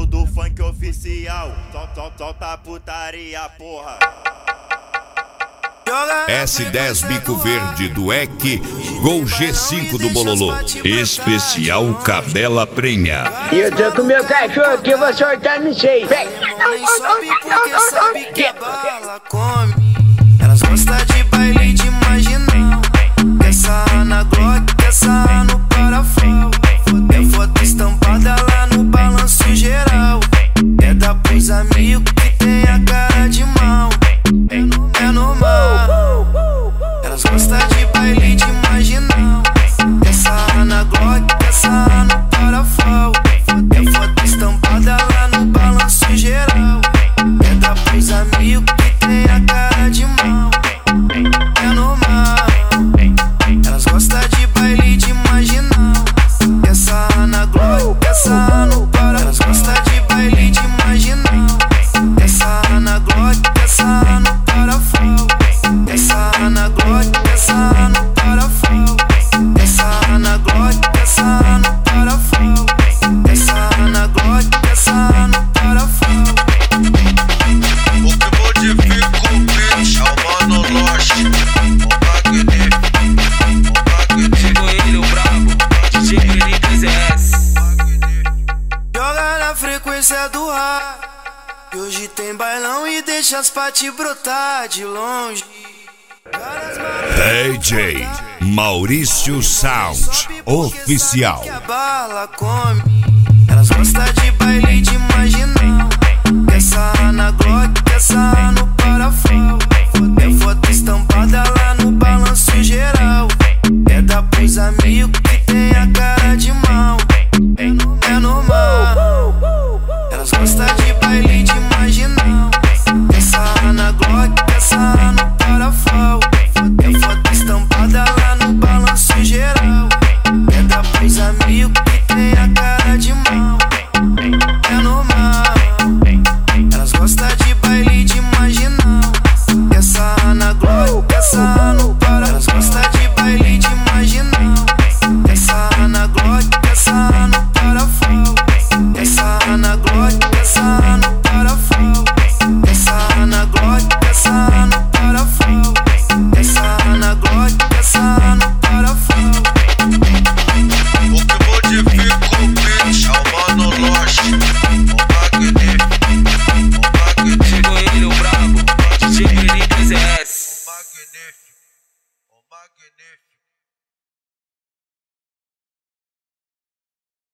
do funk oficial. Solta putaria, porra. S10 Bico Verde do EC, Gol G5 do Bololô. Especial Cabela Prenha. E eu tô com meu cachorro que eu vou soltar no seio. Vem! Nem sobe porque sabe que a bala come. Elas gostam de baile de marginal. Quer sarrar na Glock, quer sarrar no parafal. É foto estampada lá no balanço geral. É dar pros amigos que tem a cara de mal. É normal. Elas gostam de baile de marginal. Quer sarrar na Glock, quer sarrar no parafal. É foto estampada lá no balanço geral. É dar pros amigos que tem a cara de mal. É normal. Elas gostam de baile de marginal. Quer sarrar na Glock, quer sarrar no parafal. Elas gostam de baile de marginal. Quer sarrar na Glock, quer sarrar no parafal. Quer sarrar na Glock, quer sarrar no parafal. Quer sarrar na Glock, quer sarrar no parafal. Quer sarrar na Glock, quer sarrar no parafal. O que modifica o beat é o Mano Lost. Chegou ele, o brabo, DJ NPZS. Joga na frequência do ar. E hoje tem bailão e deixa as paty brotar de longe. DJ Maurício Sound Oficial. Que a bala come. Elas gostam